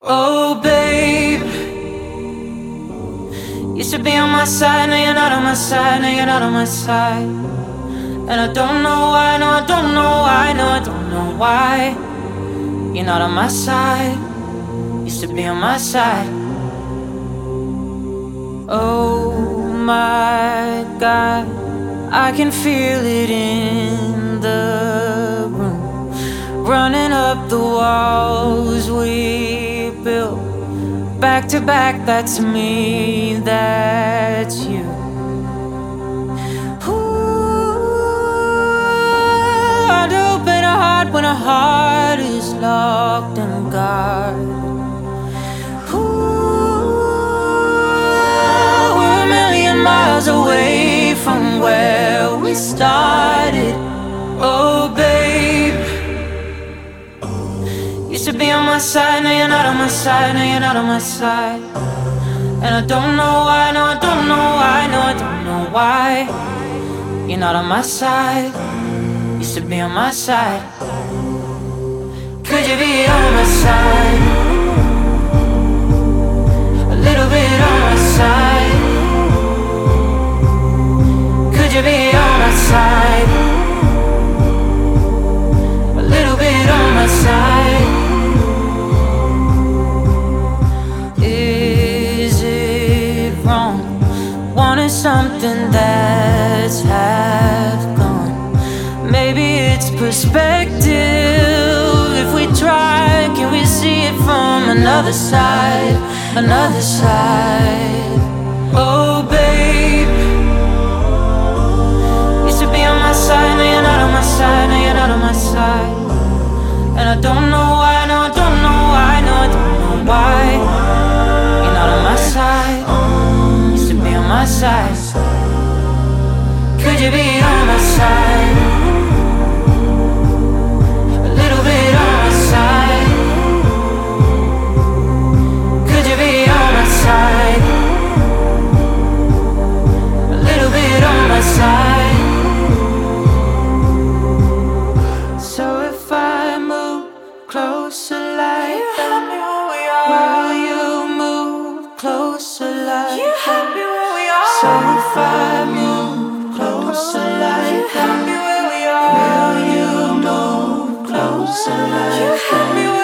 Oh, babe, used to be on my side, now you're not on my side, now you're not on my side. And I don't know why, no, I don't know why, no, I don't know why. You're not on my side, used to be on my side. Oh my God, I can feel it in the room, running up the walls we built. Back to back, that's me, that's you. Ooh, I'd open a heart when a heart is locked and guarded. We're a million miles away from where we started. Oh, babe, used to be on my side, now you're not on my side, now you're not on my side. And I don't know why, no, I don't know why, no, I don't know why. You're not on my side, used to be on my side. Could you be on my side? A little bit on my side. Could you be on my side? A little bit on my side. Is it wrong wanting something that's half gone? Maybe it's perspective. If we try, can we see it from another side? Another side. Oh, babe, used to be on my side, now you're not on my side, now you're not on my side. And I don't know why, no, I don't know why, no, I don't know why. You're not on my side, used to be on my side. Could you be on my side? A little bit on my side. Could you be on my side? A little bit on my side. So if I move closer like that, will you move closer like that? So if I move closer like that, will you move closer like that?